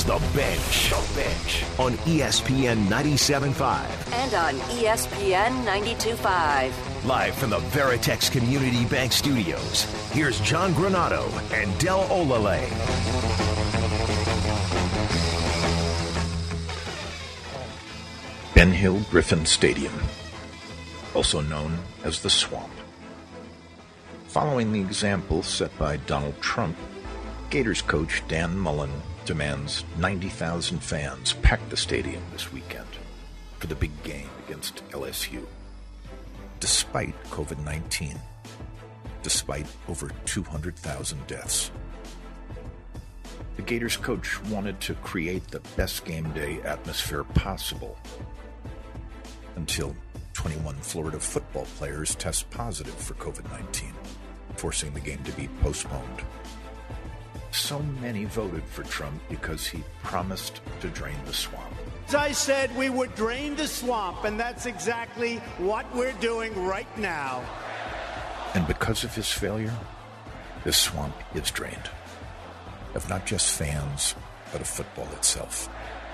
The Bench. On ESPN 97.5. And on ESPN 92.5. Live from the Veritex Community Bank Studios, here's John Granato and Del Olale. Ben Hill Griffin Stadium, also known as the Swamp. Following the example set by Donald Trump, Gators coach Dan Mullen demands 90,000 fans pack the stadium this weekend for the big game against LSU. Despite COVID-19, despite over 200,000 deaths. The Gators coach wanted to create the best game day atmosphere possible until 21 Florida football players test positive for COVID-19, forcing the game to be postponed. So many voted for Trump because he promised to drain the swamp. As I said, we would drain the swamp, and that's exactly what we're doing right now. And because of his failure, this swamp is drained. Of not just fans, but of football itself.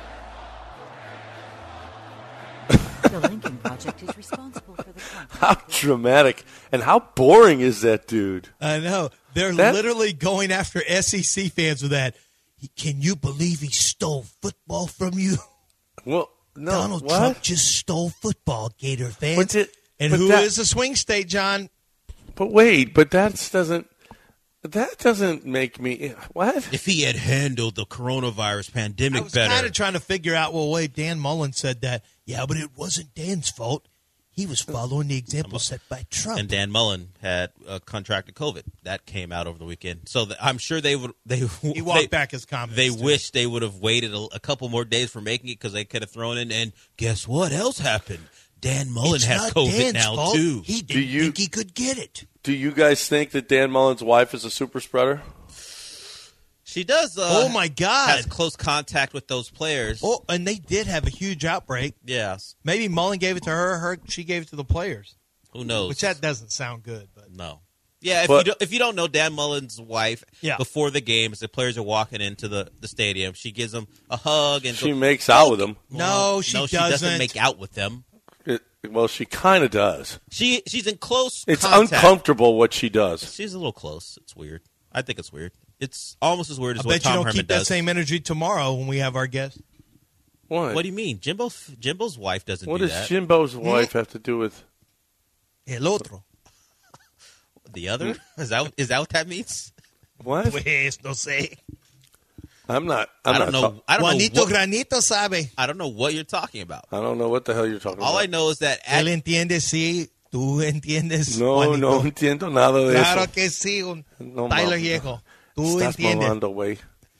The Lincoln Project is responsible for the content. How dramatic and how boring is that dude? I know. They're literally going after SEC fans with that. Can you believe he stole football from you? Well, no. Donald Trump just stole football, Gator fans. And who is a swing state, John? But wait, that doesn't make me what? If he had handled the coronavirus pandemic better. I was kind of trying to figure out, Dan Mullen said that. Yeah, but it wasn't Dan's fault. He was following the example set by Trump. And Dan Mullen had contracted COVID. That came out over the weekend. So I'm sure they would. He walked back his comments. They wish they would have waited a couple more days for making it because they could have thrown in. And guess what else happened? Dan Mullen has COVID Dan's now fault. too. He didn't think he could get it. Do you guys think that Dan Mullen's wife is a super spreader? She does. Oh my God! Has close contact with those players. Oh, and they did have a huge outbreak. Yes. Maybe Mullen gave it to her. She gave it to the players. Who knows? Which that doesn't sound good, but no. Yeah, if you don't know Dan Mullen's wife, before the game, as the players are walking into the stadium, she gives them a hug and she makes out with them. No, she doesn't make out with them. Well, she kind of does. She's in close It's contact. uncomfortable what she does. She's a little close. It's weird. I think it's weird. It's almost as weird as I what bet Tom you don't Herman keep does. that same energy tomorrow when we have our guest. What? What do you mean? Jimbo's wife doesn't What do does that. Jimbo's wife have to do with El otro? The other? Is that what that means? What? Pues no sé. I don't know. Juanito Granito sabe. I don't know what you're talking about. I don't know what the hell you're talking about. All I know is that Él entiende, sí. Tú entiendes, No, Juanito. no entiendo nada de Claro eso. que sí, No, Tyler mames. Viejo. Tú Estás entiendes. mamando, güey.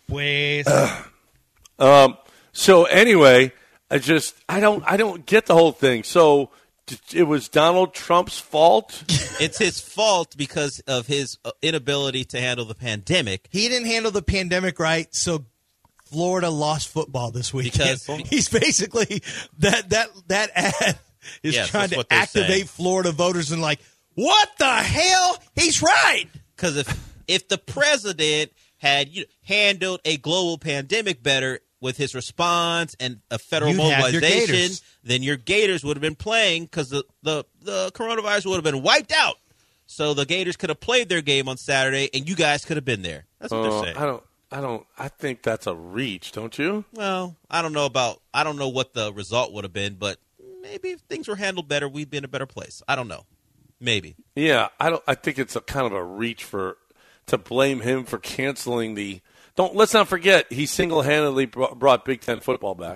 Pues. So anyway, I don't get the whole thing. So it was Donald Trump's fault? it's his fault because of his inability to handle the pandemic. He didn't handle the pandemic right, so Florida lost football this weekend. Because he's basically that ad is trying to activate Florida voters and like, what the hell? He's right. Because if the president had handled a global pandemic better with his response and a federal mobilization, then your Gators would have been playing because the coronavirus would have been wiped out. So the Gators could have played their game on Saturday, and you guys could have been there. That's what they're saying. I think that's a reach, don't you? Well, I don't know what the result would have been, but maybe if things were handled better, we'd be in a better place. I don't know. Maybe. Yeah, I think it's a kind of a reach to blame him for canceling the. Let's not forget he single-handedly brought Big Ten football back.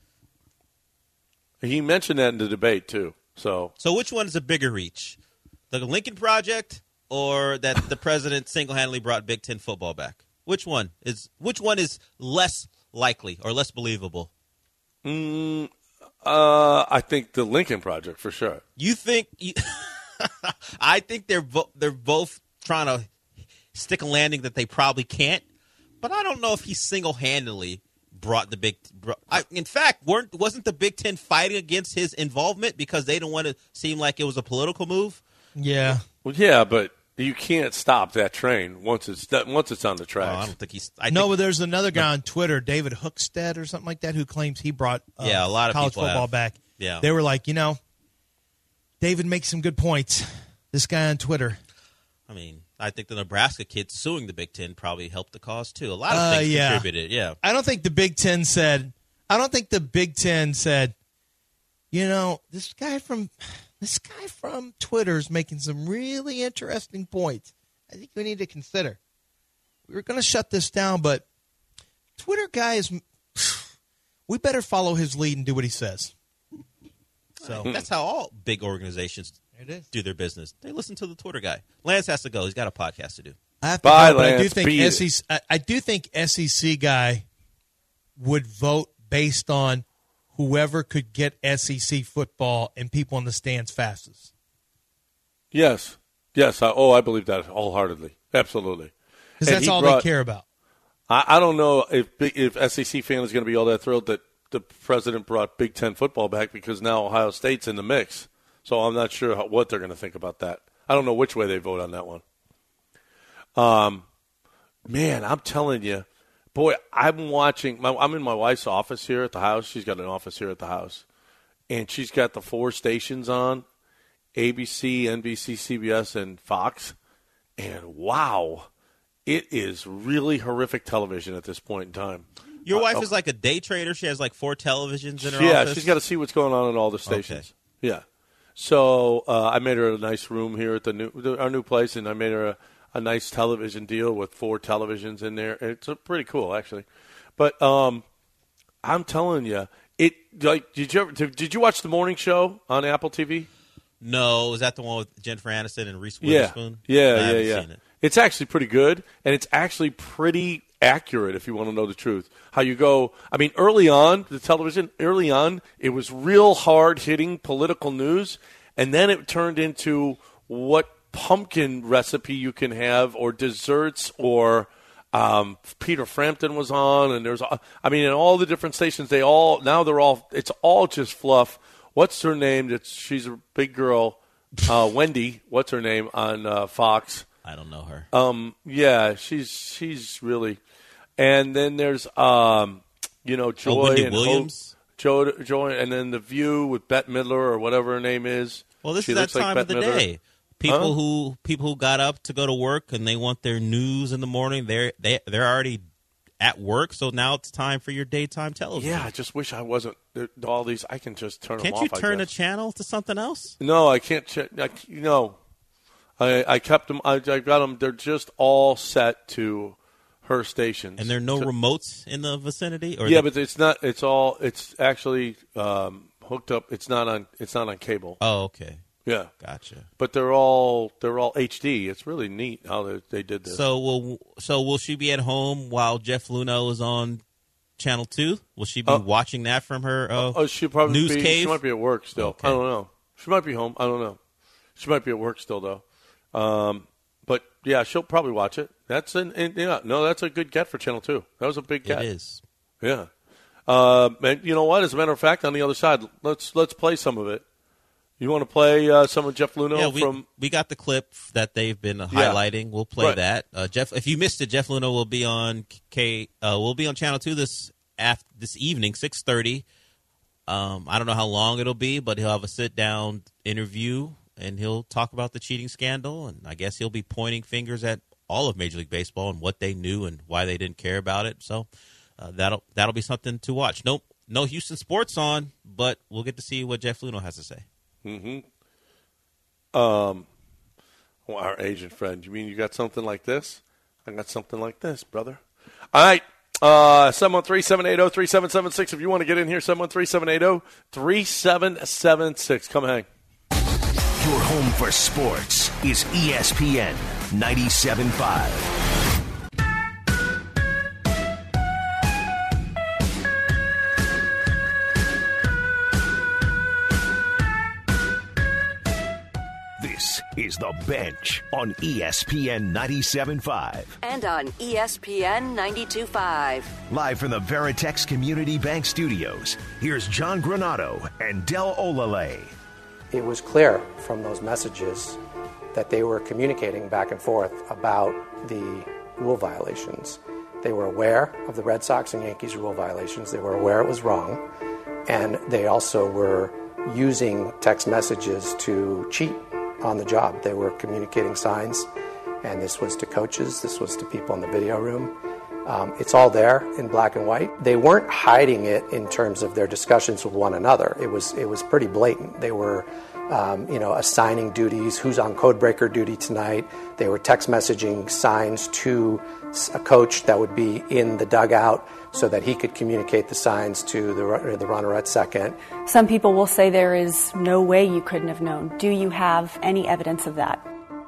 He mentioned that in the debate too. So which one is a bigger reach, the Lincoln Project or that the president single-handedly brought Big Ten football back? Which one is less likely or less believable? I think the Lincoln Project for sure. You think? I think they're both trying to stick a landing that they probably can't. But I don't know if he single-handedly brought the Big. In fact, wasn't the Big Ten fighting against his involvement because they didn't want to seem like it was a political move? Yeah. Well, yeah, but You can't stop that train once it's on the tracks. I don't think he's. But there's another guy on Twitter, David Hookstead or something like that, who claims he brought a lot of college football back. Yeah, they were like, David makes some good points. This guy on Twitter. I mean, I think the Nebraska kids suing the Big Ten probably helped the cause too. A lot of things contributed. Yeah, I don't think the Big Ten said. This guy from Twitter is making some really interesting points. I think we need to consider. We were going to shut this down, but Twitter guy is. We better follow his lead and do what he says. So that's how all big organizations do their business. They listen to the Twitter guy. Lance has to go. He's got a podcast to do. I have to go, but I do think SEC guy would vote based on whoever could get SEC football and people in the stands fastest. Yes. I believe that wholeheartedly. Absolutely. Because that's all they care about. I don't know if SEC fan is going to be all that thrilled that the president brought Big Ten football back, because now Ohio State's in the mix. So I'm not sure what they're going to think about that. I don't know which way they vote on that one. Man, I'm telling you, boy, I'm watching. I'm in my wife's office here at the house. She's got an office here at the house. And she's got the 4 stations on, ABC, NBC, CBS, and Fox. And wow, it is really horrific television at this point in time. Your wife is like a day trader. She has like 4 televisions in her office. Yeah, she's got to see what's going on in all the stations. Okay. Yeah. So I made her a nice room here at our new place, and I made her a nice television deal with 4 televisions in there. It's pretty cool, actually. But I'm telling you, did you watch the morning show on Apple TV? No, is that the one with Jennifer Aniston and Reese Witherspoon? Yeah. It's actually pretty good, and it's actually pretty accurate, if you want to know the truth. How you go, I mean, early on, the television, it was real hard-hitting political news, and then it turned into what pumpkin recipe you can have, or desserts, or Peter Frampton was on, and in all the different stations, it's all just fluff. What's her name? She's a big girl, Wendy. What's her name on Fox? I don't know her. Yeah, she's really. And then there's Joy Wendy Williams. Joy, and then The View with Bette Midler or whatever her name is. Well, this is that time of the day. People who got up to go to work and they want their news in the morning. They're already at work, so now it's time for your daytime television. Yeah, I just wish I wasn't all these. I can just turn them off. Can't you turn a channel to something else? No, I can't. I kept them. I got them. They're just all set to her stations. And there are no remotes in the vicinity? But it's not. It's actually hooked up. It's not on cable. Oh, okay. Yeah, gotcha. But they're all HD. It's really neat how they did this. So will she be at home while Jeff Luhnow is on Channel 2? Will she be watching that from her she'll probably news cave? She might be at work still. Okay. I don't know. She might be home. I don't know. She might be at work still though. But yeah, she'll probably watch it. That's a good get for Channel 2. That was a big get. It is. Yeah. And you know what? As a matter of fact, on the other side, let's play some of it. You want to play some of Jeff Luhnow we got the clip that they've been highlighting. We'll play that. Jeff, if you missed it, Jeff Luhnow will be on Channel 2 this evening, 6:30. I don't know how long it'll be, but he'll have a sit-down interview, and he'll talk about the cheating scandal, and I guess he'll be pointing fingers at all of Major League Baseball and what they knew and why they didn't care about it. So that'll be something to watch. No Houston sports on, but we'll get to see what Jeff Luhnow has to say. Mm-hmm. Our agent friend. You mean you got something like this? I got something like this, brother. All right. 713-780-3776. If you want to get in here, 713-780-3776. Come hang. Your home for sports is ESPN 97.5. This is The Bench on ESPN 97.5. And on ESPN 92.5. Live from the Veritex Community Bank Studios, here's John Granato and Del Olale. It was clear from those messages that they were communicating back and forth about the rule violations. They were aware of the Red Sox and Yankees rule violations. They were aware it was wrong. And they also were using text messages to cheat on the job. They were communicating signs, and this was to coaches, this was to people in the video room. It's all there in black and white. They weren't hiding it in terms of their discussions with one another. It was pretty blatant. They were assigning duties, who's on codebreaker duty tonight. They were text messaging signs to a coach that would be in the dugout so that he could communicate the signs to the runner at second. Some people will say there is no way you couldn't have known. Do you have any evidence of that?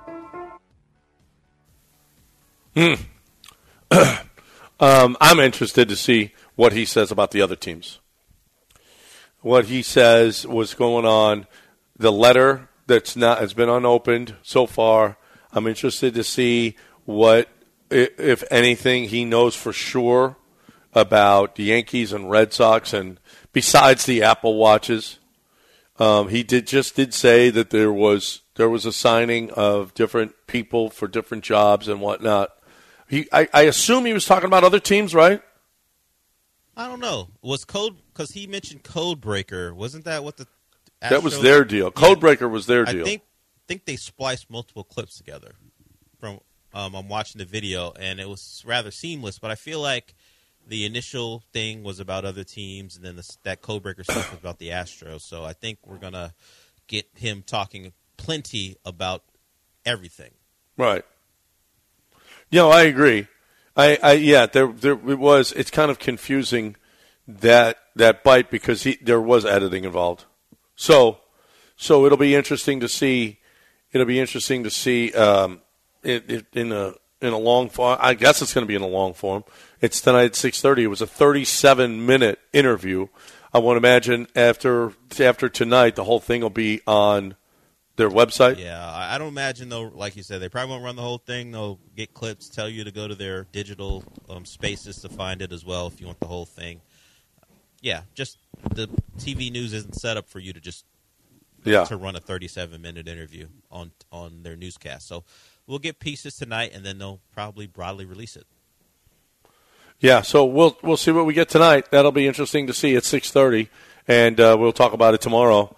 I'm interested to see what he says about the other teams. What he says was going on, the letter has been unopened so far. I'm interested to see what, if anything, he knows for sure about the Yankees and Red Sox, and besides the Apple Watches. He did say that there was a signing of different people for different jobs and whatnot. I assume he was talking about other teams, right? I don't know. Because he mentioned Codebreaker. Wasn't that what the Astros? That was their deal. Codebreaker was their deal. I think they spliced multiple clips together. From I'm watching the video, and it was rather seamless. But I feel like the initial thing was about other teams, and then that Codebreaker stuff was about the Astros. So I think we're gonna get him talking plenty about everything. Right. I agree. It was. It's kind of confusing that bite because there was editing involved. So it'll be interesting to see. It'll be interesting to see in a long form. I guess it's going to be in a long form. It's tonight at 6:30. It was a 37-minute interview. I want to imagine after tonight, the whole thing will be on their website. Yeah, I don't imagine, though, like you said, they probably won't run the whole thing. They'll get clips, tell you to go to their digital spaces to find it as well if you want the whole thing. Yeah, just the TV news isn't set up for you to just to run a 37-minute interview on their newscast. So we'll get pieces tonight, and then they'll probably broadly release it. Yeah, so we'll see what we get tonight. That'll be interesting to see at 6:30, and we'll talk about it tomorrow.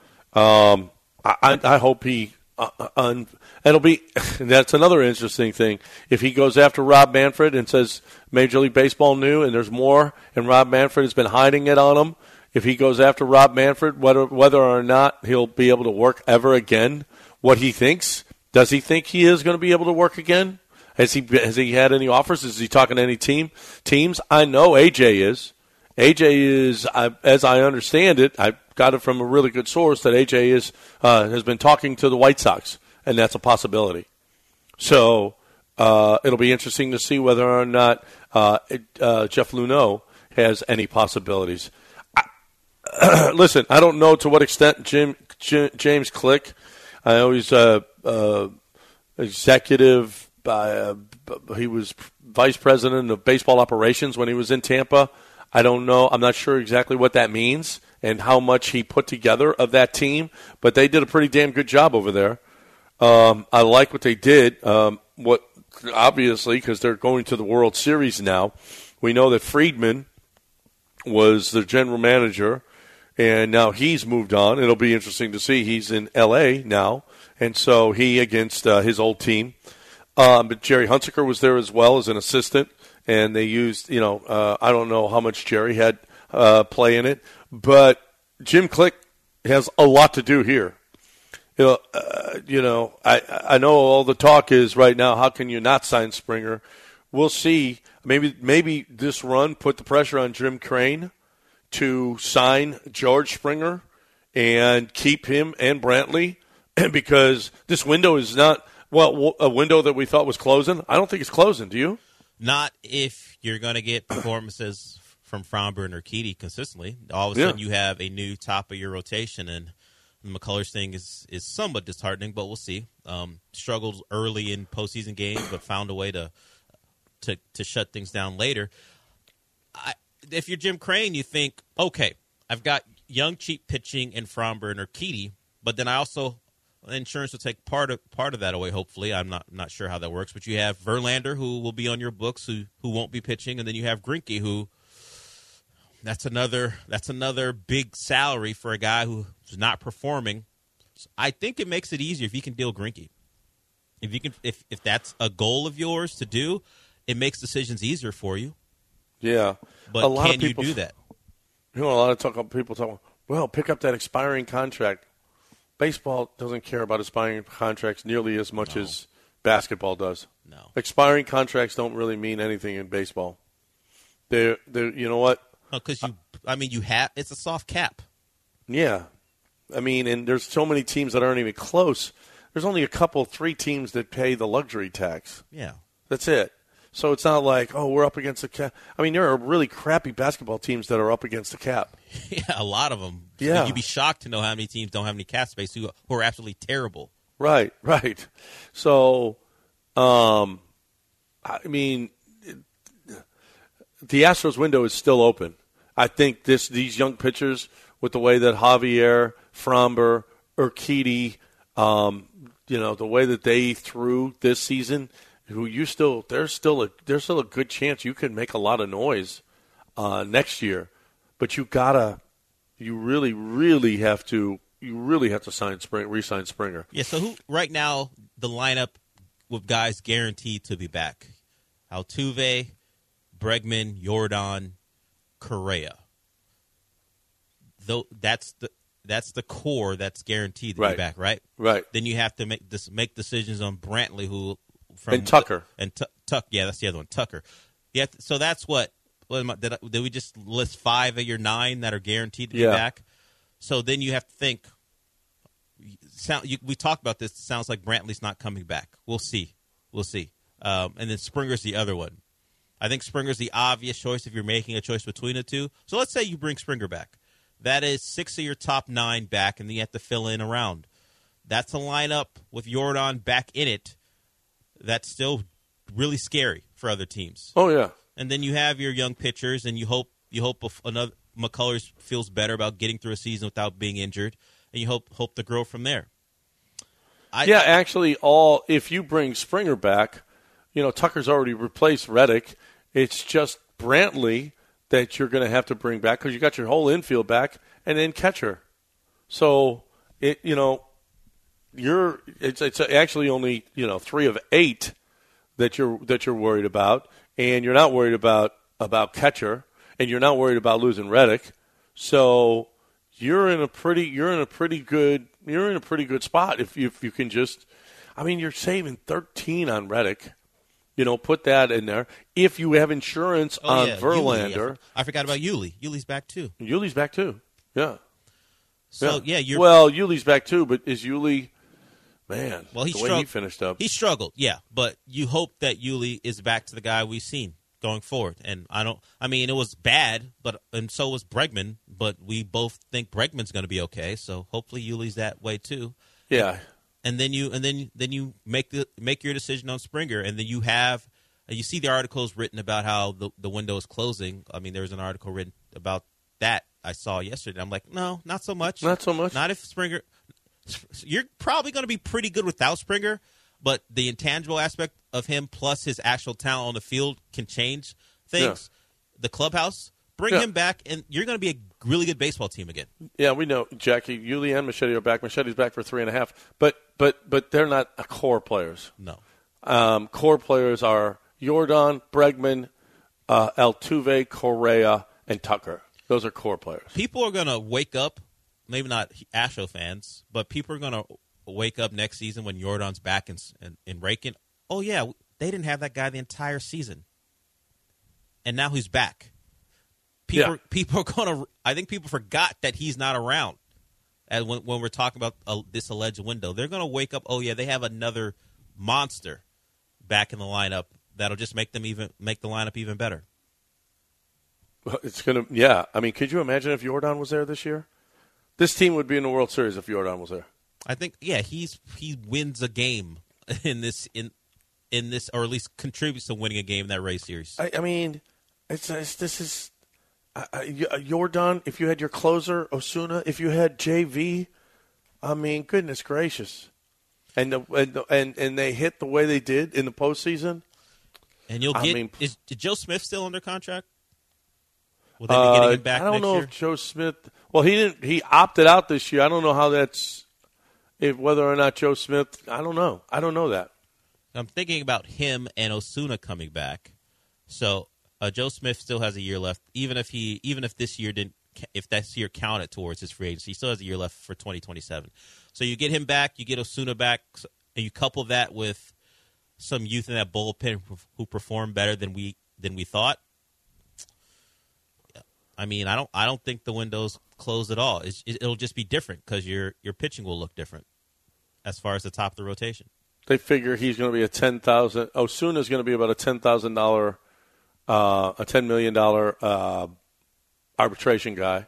I hope it'll be. That's another interesting thing. If he goes after Rob Manfred and says Major League Baseball knew and there's more, and Rob Manfred has been hiding it on him, if he goes after Rob Manfred, whether or not he'll be able to work ever again, what he thinks, does he think he is going to be able to work again? Has he had any offers? Is he talking to any teams? I know AJ is. AJ is, as I understand it, I got it from a really good source that AJ has been talking to the White Sox, and that's a possibility. So it'll be interesting to see whether or not Jeff Luhnow has any possibilities. Listen, I don't know to what extent James Click, I know he's executive. He was vice president of baseball operations when he was in Tampa. I don't know. I'm not sure exactly what that means and how much he put together of that team, but they did a pretty damn good job over there. I like what they did. Obviously, because they're going to the World Series now. We know that Friedman was the general manager, and now he's moved on. It'll be interesting to see. He's in L.A. now, and so he against his old team. But Jerry Hunsaker was there as well as an assistant, and they used, I don't know how much Jerry had play in it, but Jim Click has a lot to do here. I know all the talk is right now, how can you not sign Springer? We'll see. Maybe this run put the pressure on Jim Crane to sign George Springer and keep him and Brantley because this window is not – a window that we thought was closing. I don't think it's closing. Do you? Not if you're going to get performances from Framber and Urquidy consistently. All of a sudden you have a new top of your rotation, and the McCullers thing is somewhat disheartening, but we'll see. Struggled early in postseason games, but found a way to shut things down later. If you're Jim Crane, you think, okay, I've got young, cheap pitching in Framber and Urquidy, but then I also Insurance will take part of that away, hopefully. I'm not sure how that works. But you have Verlander, who will be on your books, who won't be pitching. And then you have Greinke, who that's another big salary for a guy who's not performing. So I think it makes it easier if you can deal Greinke. If that's a goal of yours to do, it makes decisions easier for you. Yeah. But can you do that? A lot of people talk, well, pick up that expiring contract. Baseball doesn't care about expiring contracts nearly as much as basketball does. No. Expiring contracts don't really mean anything in baseball. They're you know what? Because it's a soft cap. Yeah. I mean, and there's so many teams that aren't even close. There's only 3 teams that pay the luxury tax. Yeah. That's it. So it's not like, we're up against the cap. I mean, there are really crappy basketball teams that are up against the cap. Yeah, a lot of them. Yeah. You'd be shocked to know how many teams don't have any cap space who are absolutely terrible. Right. So, I mean, the Astros window is still open. I think these young pitchers, with the way that Javier, Framber, Urquidy, the way that they threw this season, there's still a good chance you could make a lot of noise next year, but you really have to re-sign Springer. Yeah. So who right now the lineup with guys guaranteed to be back? Altuve, Bregman, Yordan, Correa. Though that's the core that's guaranteed to be back, right? Right. Then you have to make decisions on Brantley, and Tucker. Yeah, that's the other one, Tucker. Yeah, so that's what did we just list 5 of your 9 that are guaranteed to be back? So then you have to think. We talked about this. It sounds like Brantley's not coming back. We'll see. And then Springer's the other one. I think Springer's the obvious choice if you're making a choice between the two. So let's say you bring Springer back. That is 6 of your top 9 back, and then you have to fill in around. That's a lineup with Yordan back in it. That's still really scary for other teams. Oh yeah. And then you have your young pitchers, and you hope another McCullers feels better about getting through a season without being injured, and you hope to grow from there. If you bring Springer back, Tucker's already replaced Reddick. It's just Brantley that you're going to have to bring back because you got your whole infield back and then catcher. So it's actually only 3 of 8 that you're worried about, and you're not worried about catcher, and you're not worried about losing Reddick. So you're in a pretty good spot if you can just. I mean, you're saving 13 on Reddick. Put that in there. If you have insurance on Verlander. Yuli. I forgot about Yuli. Yuli's back too. Yuli's back too. Yeah. So Yuli's back too, but is Yuli? Man, he finished up. He struggled, yeah. But you hope that Yuli is back to the guy we've seen going forward. And it was bad, and so was Bregman. But we both think Bregman's going to be okay. So hopefully Yuli's that way too. Yeah. And then you make your decision on Springer, and then you see the articles written about how the window is closing. I mean, there was an article written about that I saw yesterday. I'm like, no, not so much. Not so much. Not if Springer. You're probably going to be pretty good without Springer, but the intangible aspect of him plus his actual talent on the field can change things. Yeah. The clubhouse, bring him back, and you're going to be a really good baseball team again. Yeah, we know, Jackie. Yuli and Machete are back. Machete's back for 3.5, but they're not core players. No. Core players are Yordan, Bregman, Altuve, Correa, and Tucker. Those are core players. People are going to wake up, maybe not Astro fans, but people are going to wake up next season when Yordan's back in Rakin. Oh, yeah, they didn't have that guy the entire season. And now he's back. People are going to – I think people forgot that he's not around when we're talking about this alleged window. They're going to wake up, oh, yeah, they have another monster back in the lineup that'll just make the lineup even better. Well, it's going to – yeah. I mean, could you imagine if Yordan was there this year? This team would be in the World Series if Yordan was there. I think, yeah, he wins a game in this, or at least contributes to winning a game in that Rays series. I mean, this is Yordan. If you had your closer Osuna, if you had JV, I mean, goodness gracious. And they hit the way they did in the postseason. And is Joe Smith still under contract? Will they be getting him back I don't next know year? if Joe Smith. Well, he opted out this year. I don't know how that's whether or not Joe Smith. I don't know. I don't know that. I'm thinking about him and Osuna coming back. So Joe Smith still has a year left, even if this year didn't. If that year counted towards his free agency, he still has a year left for 2027. So you get him back, you get Osuna back, and you couple that with some youth in that bullpen who perform better than we thought. I mean, I don't think the window's closed at all. It'll just be different because your pitching will look different as far as the top of the rotation. They figure he's going to be a $10,000. Osuna's going to be about a $10,000, a $10 million arbitration guy.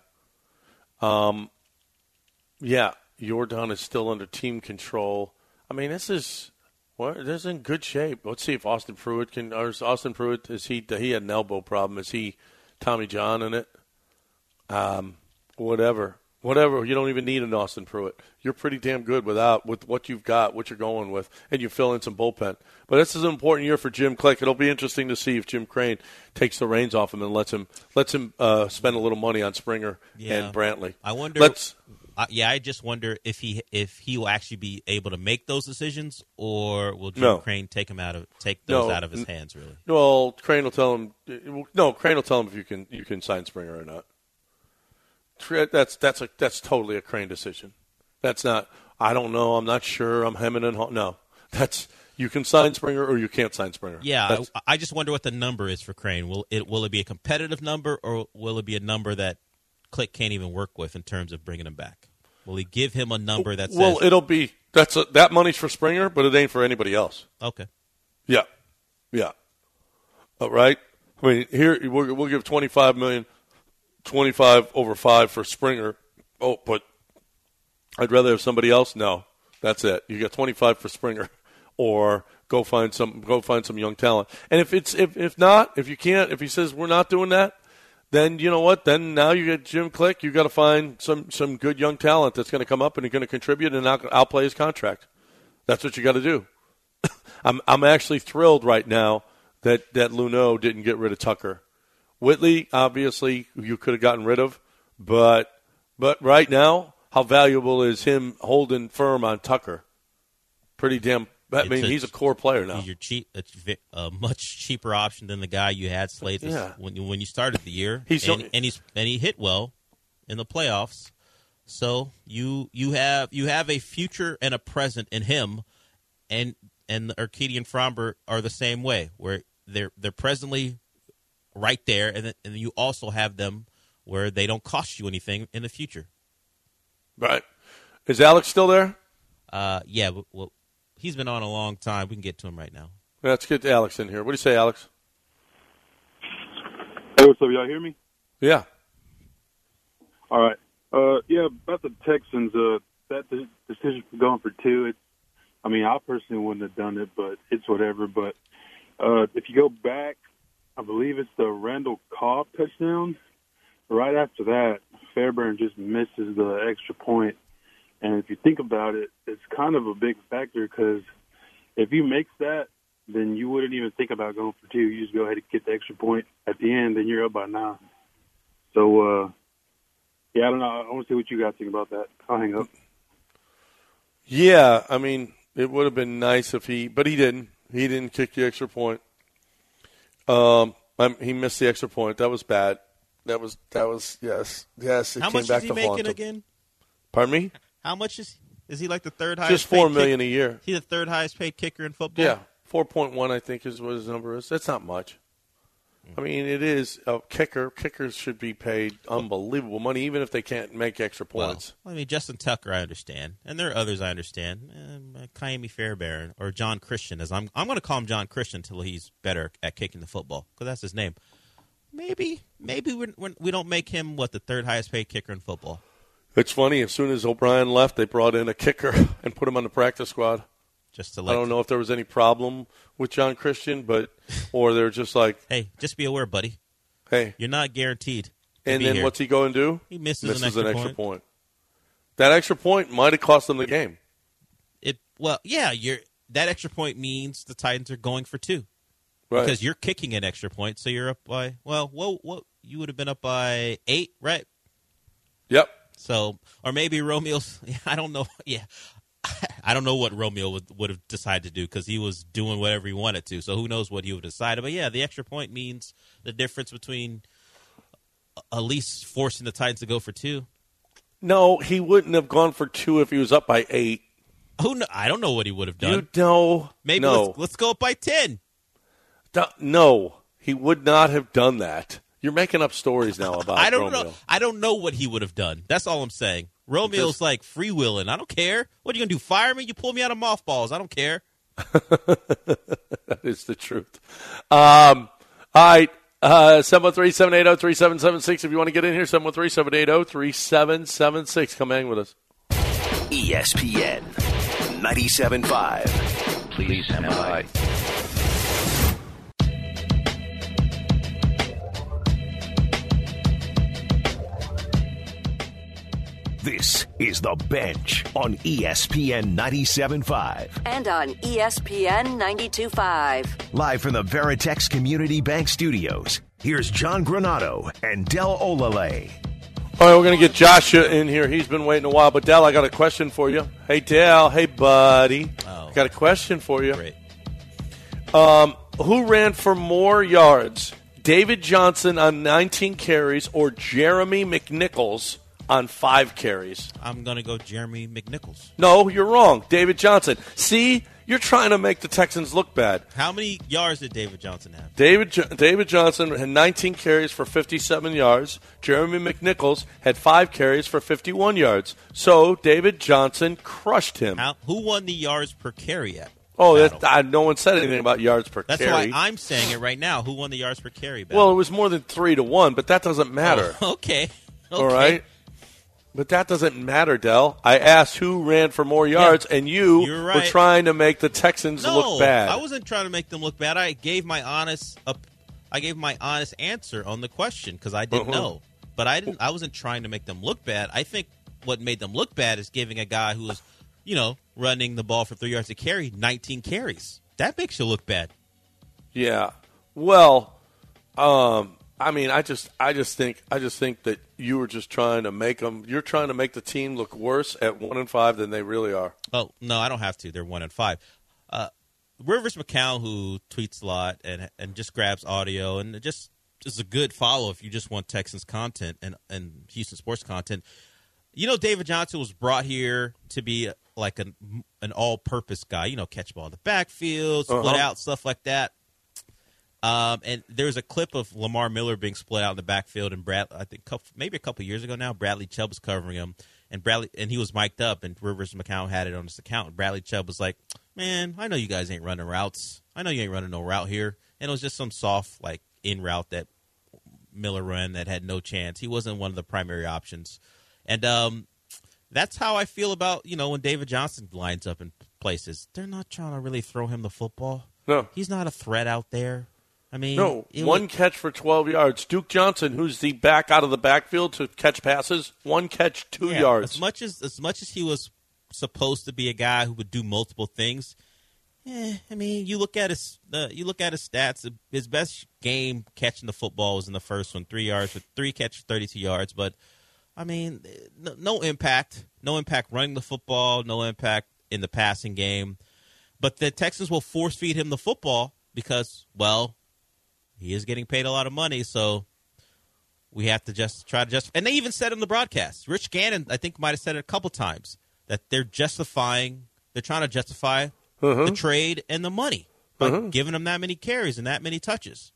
Yeah, Yordan is still under team control. I mean, this is in good shape. Let's see if Austin Pruitt can. Or is Austin Pruitt, he had an elbow problem? Is he Tommy John in it? Whatever. You don't even need an Austin Pruitt. You're pretty damn good with what you've got, what you're going with, and you fill in some bullpen. But this is an important year for Jim Click. It'll be interesting to see if Jim Crane takes the reins off him and lets him spend a little money on Springer and Brantley. I wonder. I just wonder if he will actually be able to make those decisions, or will Jim Crane take those out of his hands? Really? Well, Crane will tell him. No, Crane will tell him if you can sign Springer or not. That's totally a Crane decision. That's not. I don't know. I'm not sure. I'm hemming and hawing. No, that's you can sign Springer or you can't sign Springer. Yeah, I just wonder what the number is for Crane. Will it be a competitive number, or will it be a number that Click can't even work with in terms of bringing him back? Will he give him a number that says? Well, it'll be that money's for Springer, but it ain't for anybody else. Okay. Yeah. All right. I mean, here we'll give $25 million. 25 over 5 for Springer. Oh, but I'd rather have somebody else. No, that's it. You got 25 for Springer, or go find some young talent. And if he says we're not doing that, then you know what? Then now you get Jim Click. You got to find some good young talent that's going to come up and going to contribute and outplay his contract. That's what you got to do. I'm actually thrilled right now that Luneau didn't get rid of Tucker. Whitley, obviously, you could have gotten rid of, but right now, how valuable is him holding firm on Tucker? Pretty damn. I mean, he's a core player now. It's a much cheaper option than the guy you had slated when you started the year. He hit well in the playoffs. So you have a future and a present in him, and Urquidy and Fromber are the same way, where they're presently right there, and then you also have them where they don't cost you anything in the future. Right. Is Alex still there? Yeah. Well, he's been on a long time. We can get to him right now. Let's get Alex in here. What do you say, Alex? Hey, what's up? Y'all hear me? Yeah. All right. Yeah, about the Texans, that decision for going for 2, I personally wouldn't have done it, but it's whatever. But if you go back, I believe it's the Randall Cobb touchdown. Right after that, Fairbairn just misses the extra point. And if you think about it, it's kind of a big factor because if he makes that, then you wouldn't even think about going for 2. You just go ahead and get the extra point at the end, and you're up by 9. So, I don't know. I want to see what you guys think about that. I'll hang up. Yeah, it would have been nice if but he didn't. He didn't kick the extra point. He missed the extra point. That was bad. That was yes. It How came much back is he to making haunt him. again? Pardon me? How much is he like the third highest? Just $4 million a year. He's the third highest paid kicker in football. Yeah, 4.1 I think is what his number is. That's not much. It is a kicker. Kickers should be paid unbelievable money, even if they can't make extra points. Well, Justin Tucker, I understand, and there are others I understand. Kaimi Fairbairn or John Christian, as I'm going to call him John Christian until he's better at kicking the football because that's his name. Maybe we don't make him the third highest paid kicker in football. It's funny. As soon as O'Brien left, they brought in a kicker and put him on the practice squad. I don't know if there was any problem with John Christian, or they're just like, hey, just be aware, buddy. Hey, you're not guaranteed. And then what's he going to do? He misses an extra point. That extra point might have cost them the game. That extra point means the Titans are going for 2. Right. Because you're kicking an extra point, so you're up by, you would have been up by 8, right? Yep. So, or maybe Romeo's, I don't know. Yeah. I don't know what Romeo would have decided to do because he was doing whatever he wanted to. So who knows what he would have decided. But, yeah, the extra point means the difference between at least forcing the Titans to go for 2. No, he wouldn't have gone for 2 if he was up by 8. I don't know what he would have done. Maybe let's go up by 10. No, he would not have done that. You're making up stories now about Romeo. I don't know what he would have done. That's all I'm saying. Romeo's like freewheeling. I don't care. What are you going to do, fire me? You pull me out of mothballs. I don't care. That is the truth. All right. 713-780-3776. If you want to get in here, 713-780-3776. Come hang with us. ESPN 97.5. Please stand by. This is The Bench on ESPN 97.5. And on ESPN 92.5. Live from the Veritex Community Bank Studios, here's John Granato and Del Olale. All right, we're going to get Joshua in here. He's been waiting a while. But, Del, I got a question for you. Hey, Del. Hey, buddy. I got a question for you. Great. Who ran for more yards, David Johnson on 19 carries or Jeremy McNichols on 5 carries? I'm going to go Jeremy McNichols. No, you're wrong. David Johnson. See, you're trying to make the Texans look bad. How many yards did David Johnson have? David Johnson had 19 carries for 57 yards. Jeremy McNichols had 5 carries for 51 yards. So David Johnson crushed him. Who won the yards per carry at? Oh, no one said anything about yards per carry. That's why I'm saying it right now. Who won the yards per carry battle? Well, it was more than 3-1, but that doesn't matter. Oh, okay. All right? But that doesn't matter, Del. I asked who ran for more yards, and you were trying to make the Texans look bad. I wasn't trying to make them look bad. I gave my honest answer on the question because I didn't know. But I wasn't trying to make them look bad. I think what made them look bad is giving a guy who was, running the ball for 3 yards a carry 19 carries. That makes you look bad. Yeah. Well, I just think that you were just trying to make them. You're trying to make the team look worse at 1-5 than they really are. Oh no, I don't have to. They're 1-5. Rivers McCown, who tweets a lot and just grabs audio and it just is a good follow if you just want Texans content and Houston sports content. David Johnson was brought here to be like an all-purpose guy. Catch ball in the backfield, split out, stuff like that. And there's a clip of Lamar Miller being split out in the backfield, and I think maybe a couple years ago now, Bradley Chubb was covering him, and he was mic'd up, and Rivers McCown had it on his account. And Bradley Chubb was like, "Man, I know you guys ain't running routes. I know you ain't running no route here." And it was just some soft in route that Miller ran that had no chance. He wasn't one of the primary options, and that's how I feel about when David Johnson lines up in places. They're not trying to really throw him the football. No, he's not a threat out there. I mean, no, one catch for 12 yards. Duke Johnson, who's the back out of the backfield to catch passes, 1 catch, 2 yards. As much as he was supposed to be a guy who would do multiple things, you look at his stats. His best game catching the football was in the first one, 3 yards with 3 catches, 32 yards. But no impact, running the football, no impact in the passing game. But the Texans will force feed him the football because, he is getting paid a lot of money, so we have to just try to justify. And they even said in the broadcast, Rich Gannon, I think, might have said it a couple times, that they're trying to justify the trade and the money by giving them that many carries and that many touches.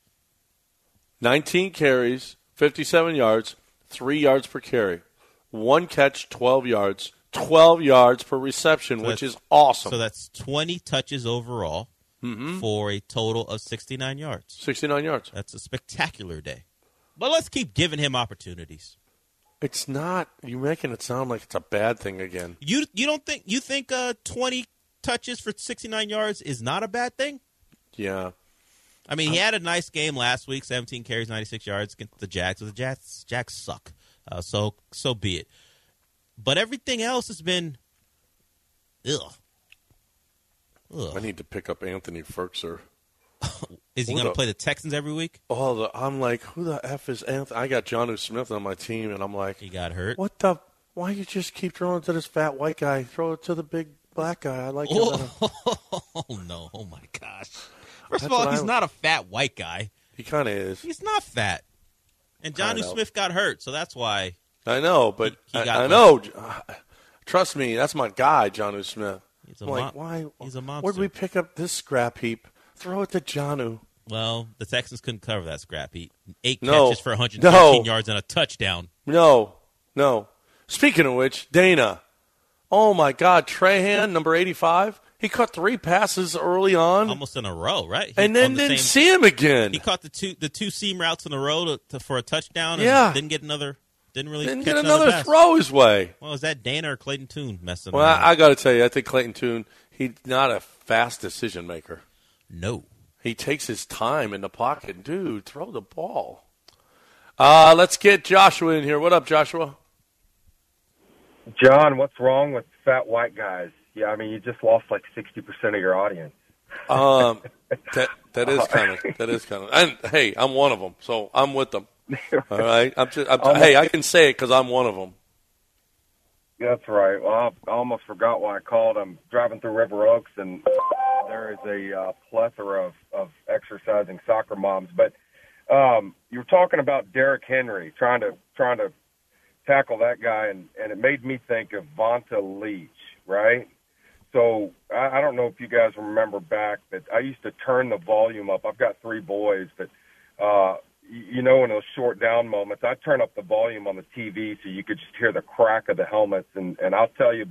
19 carries, 57 yards, 3 yards per carry. 1 catch, 12 yards. 12 yards per reception, which is awesome. So that's 20 touches overall. For a total of 69 yards. 69 yards. That's a spectacular day. But let's keep giving him opportunities. It's not. You're making it sound like it's a bad thing again. You think 20 touches for 69 yards is not a bad thing? Yeah. I mean, he had a nice game last week, 17 carries, 96 yards against the Jags. But the Jags suck. So be it. But everything else has been, ugh. I need to pick up Anthony Ferkser. Is he going to play the Texans every week? Oh, I'm like, who the F is Anthony? I got Jonnu Smith on my team, and I'm like, he got hurt. What the? Why you just keep throwing it to this fat white guy? Throw it to the big black guy. I like him. Oh, no. Oh, my gosh. First of all, he's not a fat white guy. He kind of is. He's not fat. And Jonnu Smith got hurt, so that's why. I know, but I know. Trust me, that's my guy, Jonnu Smith. Why? He's a monster. Where'd we pick up this scrap heap? Throw it to Jonnu. Well, the Texans couldn't cover that scrap heap. 8 catches for 113 yards and a touchdown. No. Speaking of which, Dana. Oh, my God. Trahan, number 85. He caught 3 passes early on. Almost in a row, right? And then didn't see him again. He caught the two seam routes in a row for a touchdown and didn't get another. Didn't get another pass. Throw his way. Well, is that Dana or Clayton Tune messing Well, around? I got to tell you, I think Clayton Tune, he's not a fast decision maker. No. He takes his time in the pocket. Dude, throw the ball. Let's get Joshua in here. What up, Joshua? John, what's wrong with fat white guys? Yeah, I mean, you just lost like 60% of your audience. That is kind of. And hey, I'm one of them, so I'm with them. All right, hey, I can say it because I'm one of them. That's right. Well, I almost forgot why I called. I'm driving through River Oaks, and there is a plethora of exercising soccer moms. But you were talking about Derrick Henry, trying to tackle that guy, and it made me think of Vonta Leach, right? So I don't know if you guys remember back, but I used to turn the volume up. I've got 3 boys, but in those short down moments, I'd turn up the volume on the TV so you could just hear the crack of the helmets. And I'll tell you,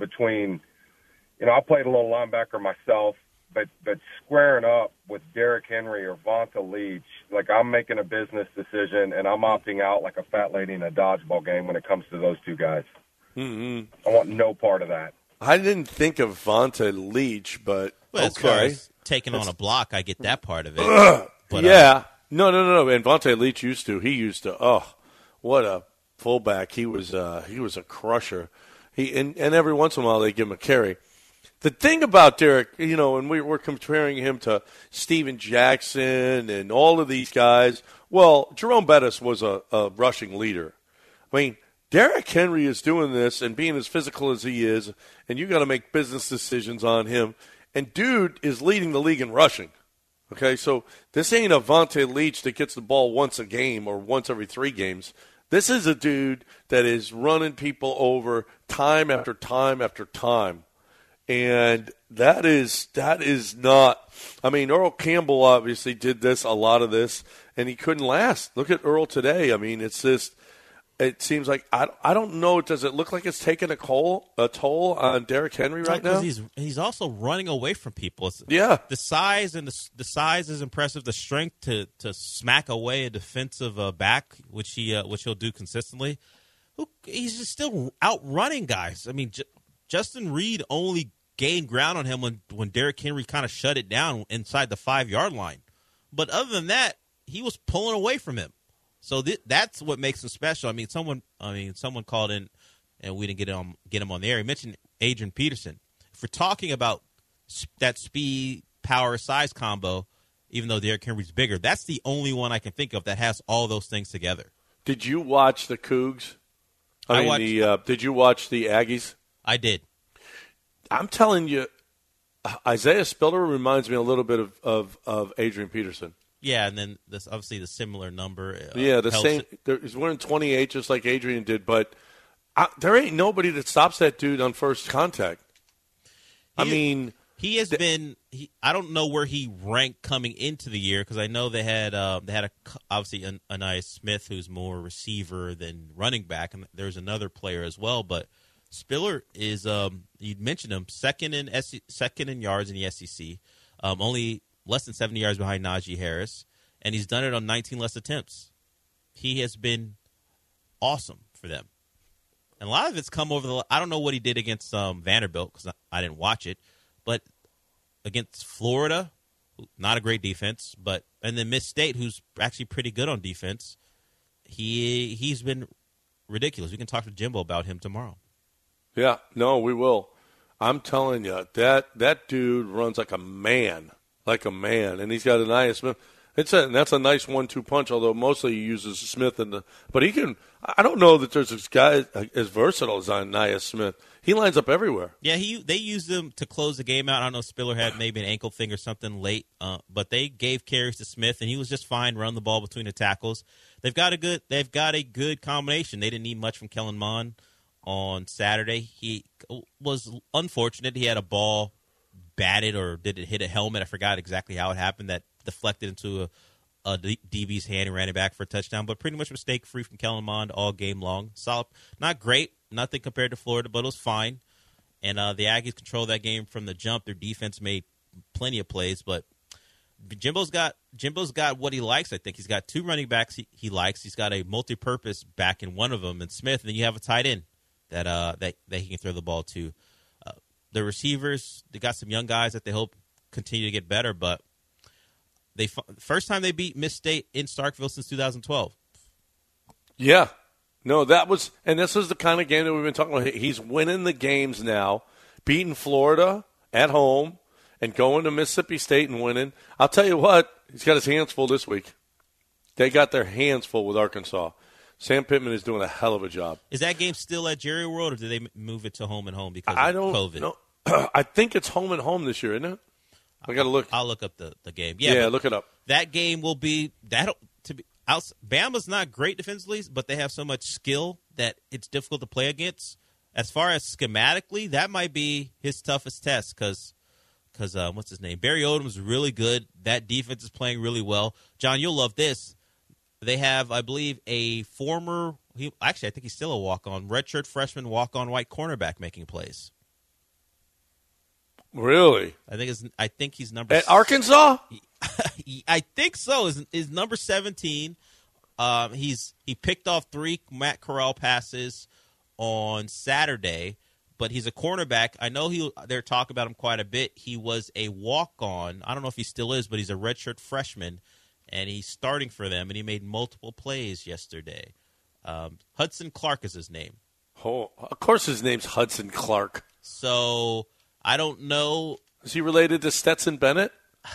I played a little linebacker myself, but squaring up with Derrick Henry or Vonta Leach, like I'm making a business decision and I'm opting out like a fat lady in a dodgeball game when it comes to those 2 guys. Mm-hmm. I want no part of that. I didn't think of Vonta Leach, but as far as taking on a block, I get that part of it. But, yeah. No. And Vonta Leach used to. Oh, what a fullback! He was a crusher. And every once in a while they give him a carry. The thing about Derrick, and we're comparing him to Steven Jackson and all of these guys. Well, Jerome Bettis was a rushing leader. I mean, Derrick Henry is doing this and being as physical as he is, and you got to make business decisions on him. And dude is leading the league in rushing. Okay, so this ain't a Vonta Leach that gets the ball once a game or once every 3 games. This is a dude that is running people over time after time after time. And that is not – I mean, Earl Campbell obviously did a lot of this, and he couldn't last. Look at Earl today. I mean, it's just – it seems like I don't know. Does it look like it's taking a toll on Derrick Henry right now? He's also running away from people. Yeah, the size and the size is impressive. The strength to smack away a defensive back, which he'll do consistently. He's just still outrunning guys. I mean, Justin Reed only gained ground on him when Derrick Henry kind of shut it down inside the 5-yard line. But other than that, he was pulling away from him. So that's what makes him special. I mean, someone called in, and we didn't get him on the air. He mentioned Adrian Peterson. If we're talking about that speed, power, size combo, even though Derrick Henry's bigger, that's the only one I can think of that has all those things together. Did you watch the Cougs? Did you watch the Aggies? I did. I'm telling you, Isaiah Spiller reminds me a little bit of Adrian Peterson. Yeah, and then this obviously the similar number. The same. He's wearing 28 just like Adrian did, but there ain't nobody that stops that dude on first contact. He has been. I don't know where he ranked coming into the year because I know they had obviously Anaya Smith, who's more receiver than running back, and there's another player as well. But Spiller is you mentioned him second in yards in the SEC, only less than 70 yards behind Najee Harris, and he's done it on 19 less attempts. He has been awesome for them. And a lot of it's come over I don't know what he did against Vanderbilt because I didn't watch it, but against Florida, not a great defense, and then Miss State, who's actually pretty good on defense, he's been ridiculous. We can talk to Jimbo about him tomorrow. Yeah, no, we will. I'm telling you, that dude runs like a man, and he's got Ainias Smith. That's a nice 1-2 punch, although mostly he uses Smith but he can. I don't know that there's this guy as versatile as Ainias Smith. He lines up everywhere. Yeah, they used him to close the game out. I don't know if Spiller had maybe an ankle thing or something late, but they gave carries to Smith, and he was just fine running the ball between the tackles. They've got a good combination. They didn't need much from Kellen Mond on Saturday. He was unfortunate. He had a ball batted, or did it hit a helmet? I forgot exactly how it happened. That deflected into a DB's hand and ran it back for a touchdown, but pretty much mistake-free from Kellen Mond all game long. Solid, not great, nothing compared to Florida, but it was fine. And the Aggies controlled that game from the jump. Their defense made plenty of plays, but Jimbo's got what he likes. I think he's got 2 running backs he likes. He's got a multi-purpose back in one of them, and Smith, and then you have a tight end that he can throw the ball to. The receivers, they got some young guys that they hope continue to get better, but first time they beat Miss State in Starkville since 2012. Yeah. No, this is the kind of game that we've been talking about. He's winning the games now, beating Florida at home and going to Mississippi State and winning. I'll tell you what, he's got his hands full this week. They got their hands full with Arkansas. Sam Pittman is doing a hell of a job. Is that game still at Jerry World, or did they move it to home and home because of COVID? Know. I think it's home and home this year, isn't it? I got to look. I'll look up the game. Yeah, look it up. That game will be Bama's not great defensively, but they have so much skill that it's difficult to play against. As far as schematically, that might be his toughest test because what's his name? Barry Odom's really good. That defense is playing really well. John, you'll love this. They have, I believe, a former I think he's still a walk-on, redshirt freshman walk-on white cornerback making plays. Really? I think he's number at Arkansas. I think so. Is number 17. He picked off 3 Matt Corral passes on Saturday, but he's a cornerback. I know they're talking about him quite a bit. He was a walk-on. I don't know if he still is, but he's a redshirt freshman, and he's starting for them, and he made multiple plays yesterday. Hudson Clark is his name. Oh, of course his name's Hudson Clark. So I don't know. Is he related to Stetson Bennett?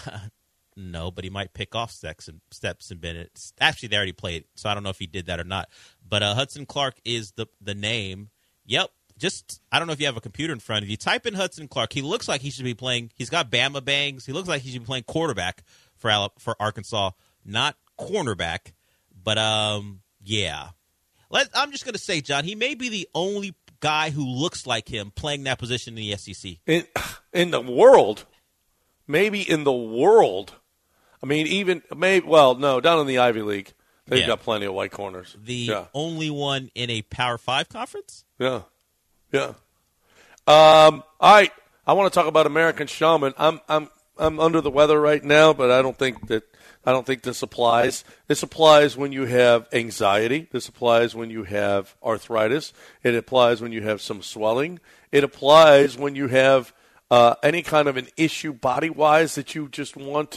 No, but he might pick off Stetson Bennett. Actually, they already played, so I don't know if he did that or not. But Hudson Clark is the name. Yep. I don't know if you have a computer in front of you. Type in Hudson Clark. He looks like he should be playing. He's got Bama bangs. He looks like he should be playing quarterback for Arkansas, not cornerback. But, yeah. I'm just going to say, John, he may be the only guy who looks like him playing that position in the SEC. In the world. Maybe in the world. I mean, down in the Ivy League, they've got plenty of white corners. The only one in a Power 5 conference? Yeah. Yeah. All right. I want to talk about American Shaman. I'm under the weather right now, but I don't think this applies. This applies when you have anxiety. This applies when you have arthritis. It applies when you have some swelling. It applies when you have any kind of an issue body-wise that you just need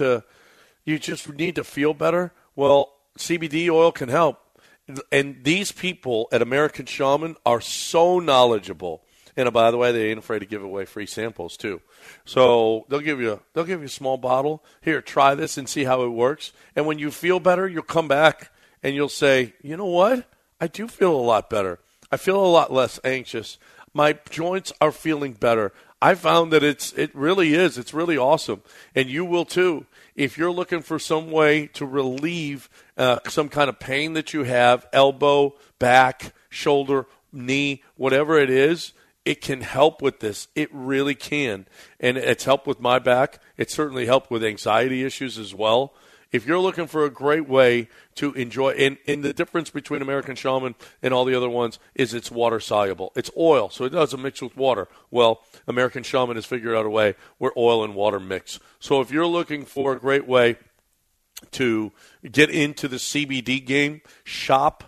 to feel better. Well, CBD oil can help. And these people at American Shaman are so knowledgeable. And by the way, they ain't afraid to give away free samples too. So they'll give you a small bottle. Here, try this and see how it works. And when you feel better, you'll come back and you'll say, you know what? I do feel a lot better. I feel a lot less anxious. My joints are feeling better. I found that it really is. It's really awesome. And you will too. If you're looking for some way to relieve some kind of pain that you have, elbow, back, shoulder, knee, whatever it is, it can help with this. It really can. And it's helped with my back. It certainly helped with anxiety issues as well. If you're looking for a great way to enjoy, and the difference between American Shaman and all the other ones is it's water soluble. It's oil, so it doesn't mix with water. Well, American Shaman has figured out a way where oil and water mix. So if you're looking for a great way to get into the CBD game, shop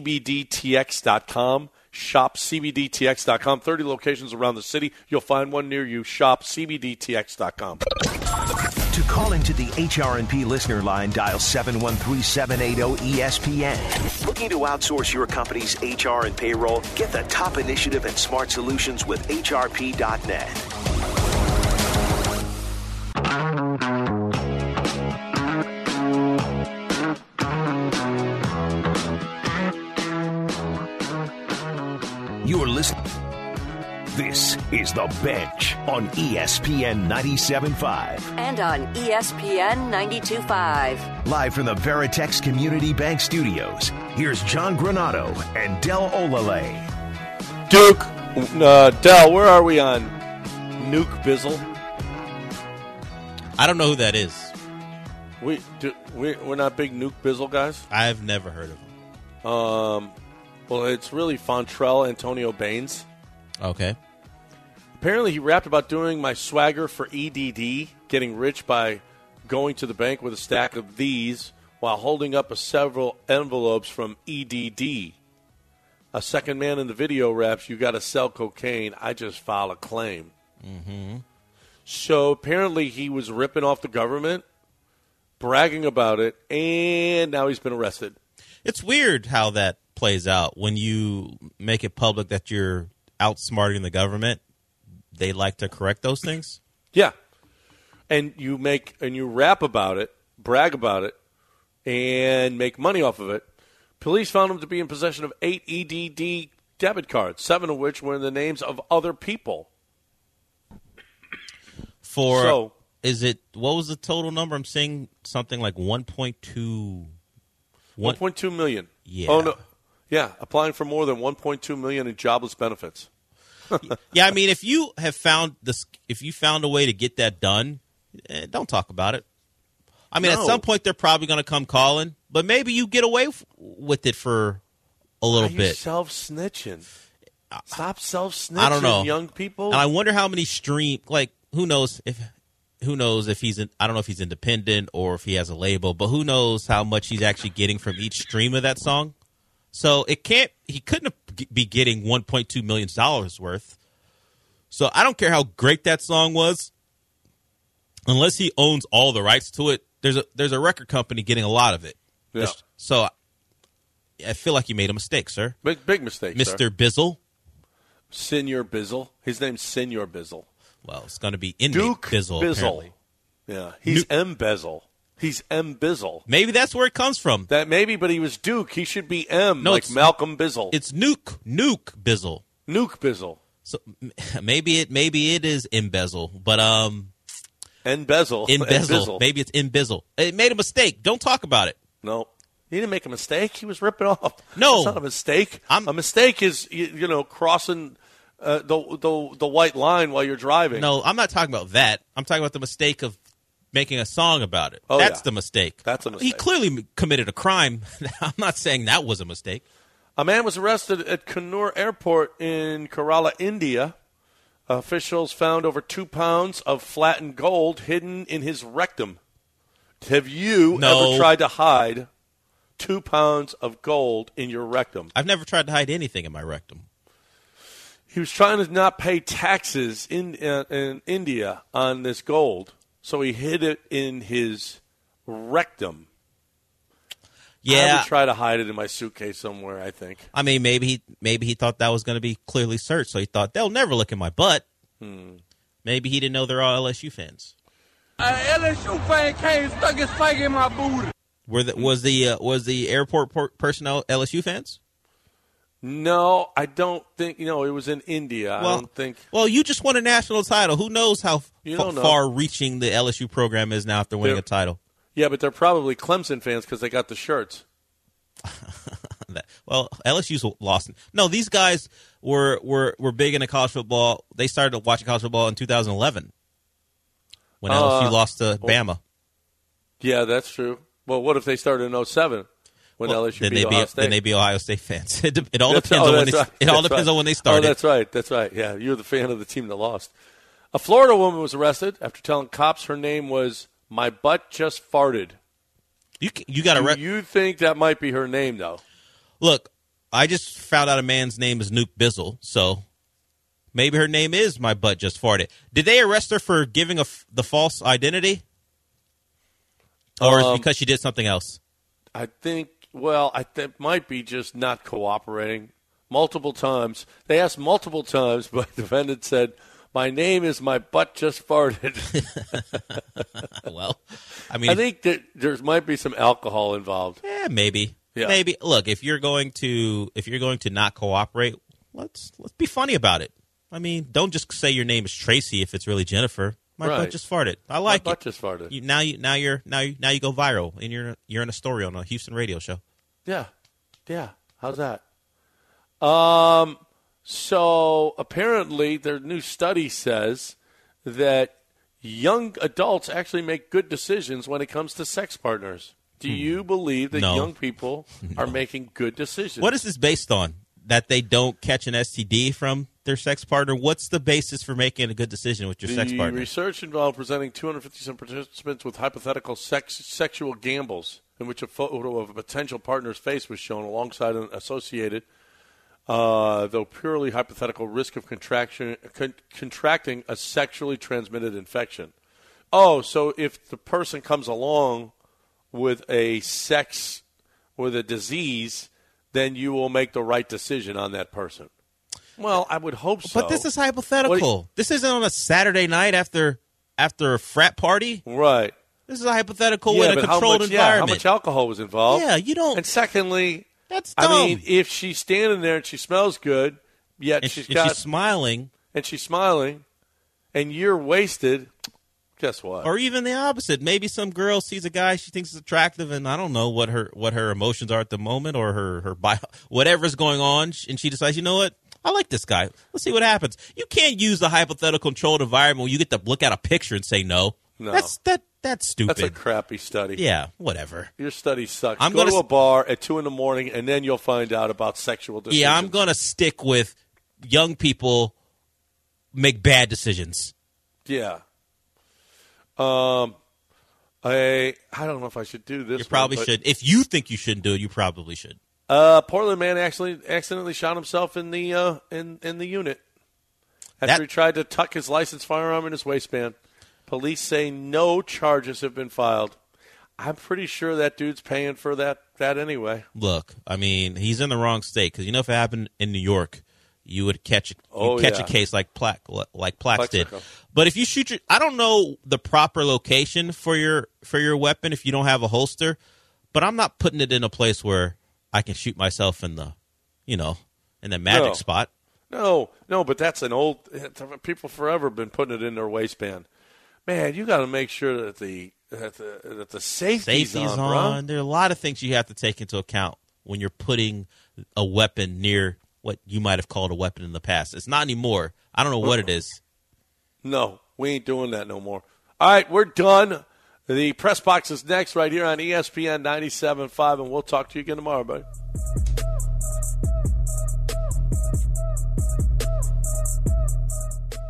CBDTX.com. Shop CBDTX.com. 30 locations around the city. You'll find one near you. Shop CBDTX.com. To call into the HRNP listener line, dial 713-780-ESPN. Looking to outsource your company's HR and payroll? Get the top initiative and smart solutions with HRP.net. You're listening. This is The Bench on ESPN 97.5. And on ESPN 92.5. Live from the Veritex Community Bank Studios, here's John Granato and Del Olale. Duke, Del, where are we on Nuke Bizzle? I don't know who that is. We're not big Nuke Bizzle guys? I've never heard of him. Well, it's really Fontrell Antonio Baines. Okay. Apparently, he rapped about doing my swagger for EDD, getting rich by going to the bank with a stack of these while holding up several envelopes from EDD. A second man in the video raps, "You got to sell cocaine. I just file a claim." Mm-hmm. So apparently, he was ripping off the government, bragging about it, and now he's been arrested. It's weird how that plays out when you make it public that you're outsmarting the government. They like to correct those things. Yeah, and you rap about it, brag about it, and make money off of it. Police found him to be in possession of 8 EDD debit cards, 7 of which were in the names of other people. What was the total number? I'm saying something like 1.2 million. Yeah. Oh no. Yeah, applying for more than 1.2 million in jobless benefits. Yeah, I mean, if you found a way to get that done, don't talk about it. I mean, at some point they're probably going to come calling, but maybe you get away with it for a little bit. You self-snitching. Stop self-snitching, I don't know, young people. And I wonder how many who knows if he's I don't know if he's independent or if he has a label, but who knows how much he's actually getting from each stream of that song. So he couldn't be getting $1.2 million worth. So I don't care how great that song was, unless he owns all the rights to it. There's a record company getting a lot of it. Yeah. So I feel like you made a mistake, sir. Big mistake, Mr. Sir. Bizzle. Senor Bizzle. His name's Senor Bizzle. Well, it's going to be Inmate Duke Bizzle. Apparently. Yeah, he's M-Bezzle. He's M-Bizzle. Maybe that's where it comes from. But he was Duke. He should be M, like Malcolm Bizzle. It's Nuke Bizzle. Nuke Bizzle. So maybe it is embezzle, but Embezzle. Maybe it's embezzle. It made a mistake. Don't talk about it. No, he didn't make a mistake. He was ripping off. No, it's not a mistake. A mistake is crossing the white line while you're driving. No, I'm not talking about that. I'm talking about the mistake of making a song about it. Oh, That's the mistake. That's a mistake. He clearly committed a crime. I'm not saying that was a mistake. A man was arrested at Kannur Airport in Kerala, India. Officials found over 2 pounds of flattened gold hidden in his rectum. Have you ever tried to hide 2 pounds of gold in your rectum? I've never tried to hide anything in my rectum. He was trying to not pay taxes in India on this gold, so he hid it in his rectum. Yeah, I would try to hide it in my suitcase somewhere, I think. I mean, maybe he thought that was going to be clearly searched, so he thought they'll never look in my butt. Maybe he didn't know they're all LSU fans. LSU fan came stuck his spike in my booty. Was the airport personnel LSU fans? No, I don't think. It was in India. I don't think. Well, you just won a national title. Who knows how far-reaching the LSU program is now after winning a title? Yeah, but they're probably Clemson fans because they got the shirts. Well, LSU's lost. No, these guys were big into college football. They started watching college football in 2011 when LSU lost to Bama. Yeah, that's true. Well, what if they started in 2007 when LSU beat Ohio State? Then they'd be Ohio State fans. It all depends on when they started. Oh, that's right. Yeah, you're the fan of the team that lost. A Florida woman was arrested after telling cops her name was "My Butt Just Farted." You got to. You think that might be her name, though? Look, I just found out a man's name is Nuke Bizzle, so maybe her name is "My Butt Just Farted." Did they arrest her for giving the false identity? Or is it because she did something else? I think, it might be just not cooperating multiple times. They asked multiple times, but the defendant said, "My name is my butt just farted." Well, I think that there might be some alcohol involved. Yeah, maybe. Yeah. Maybe. Look, if you're going to not cooperate, let's be funny about it. I mean, don't just say your name is Tracy if it's really Jennifer. My butt just farted. I like it. My butt just farted. Now you go viral and you're in a story on a Houston radio show. Yeah. How's that? So apparently their new study says that young adults actually make good decisions when it comes to sex partners. Do you believe that young people are making good decisions? What is this based on? That they don't catch an STD from their sex partner? What's the basis for making a good decision with your sex partner? The research involved presenting 257 participants with hypothetical sexual gambles in which a photo of a potential partner's face was shown alongside an associated, though purely hypothetical, risk of contracting a sexually transmitted infection. Oh, so if the person comes along with a disease, then you will make the right decision on that person. Well, I would hope so. But this is hypothetical. This isn't on a Saturday night after a frat party. Right. This is a hypothetical in a controlled environment. Yeah, how much alcohol was involved? Yeah, you don't. And secondly, that's dumb. I mean, if she's standing there and she smells good, yet she's smiling, and you're wasted. Guess what? Or even the opposite. Maybe some girl sees a guy she thinks is attractive, and I don't know what her emotions are at the moment, or her whatever's going on, and she decides, you know what? I like this guy. Let's see what happens. You can't use the hypothetical controlled environment where you get to look at a picture and say no. No. That's stupid. That's a crappy study. Yeah, whatever. Your study sucks. Go to a bar at 2 a.m, and then you'll find out about sexual decisions. Yeah, I'm going to stick with young people make bad decisions. Yeah. I don't know if I should do this. You probably should. If you think you shouldn't do it, you probably should. Portland man actually accidentally shot himself in the unit after he tried to tuck his licensed firearm in his waistband. Police say no charges have been filed. I'm pretty sure that dude's paying for that anyway. Look, I mean, he's in the wrong state because if it happened in New York, you would catch a case like Plax did. But if you shoot I don't know the proper location for your weapon if you don't have a holster, but I'm not putting it in a place where I can shoot myself in the magic spot. No, but that's an old. People forever been putting it in their waistband. Man, you got to make sure that the safety's on. Bro. There are a lot of things you have to take into account when you're putting a weapon near what you might have called a weapon in the past. It's not anymore. I don't know what it is. No, we ain't doing that no more. All right, we're done. The press box is next right here on ESPN 97.5, and we'll talk to you again tomorrow, buddy.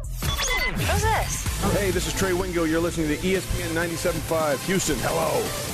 Who's this? Hey, this is Trey Wingo. You're listening to ESPN 97.5. Houston, hello.